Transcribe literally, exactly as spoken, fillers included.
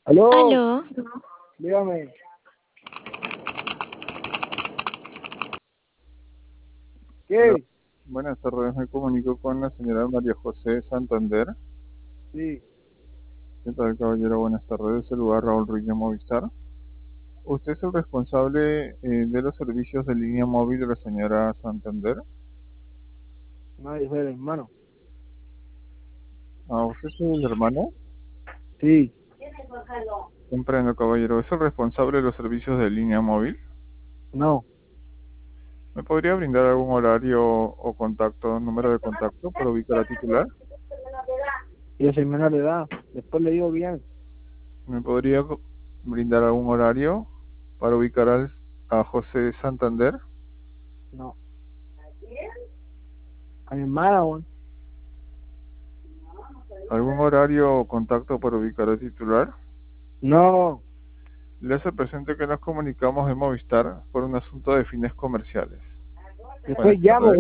Aló, Aló, dígame. Hola, ¿Qué? buenas tardes. Me comunico con la señora María José Santander. Sí, ¿Qué tal, caballero? Buenas tardes. Es el lugar Raúl Ruiz de Movistar. ¿Usted es el responsable eh, de los servicios de línea móvil de la señora Santander? no, yo soy el hermano. Ah, ¿usted es el hermano? Sí, Comprendo, caballero. ¿Es el responsable de los servicios de línea móvil? no. ¿Me podría brindar algún horario o contacto, número de contacto para ubicar a titular? Yo soy menor de edad. Después le digo bien. ¿Me podría co- brindar algún horario para ubicar al- a José Santander? No. A mi hermana, weón. ¿Algún horario o contacto para ubicar al titular? No. Le hace presente que nos comunicamos de Movistar por un asunto de fines comerciales. Después Buenas llamo, tardes.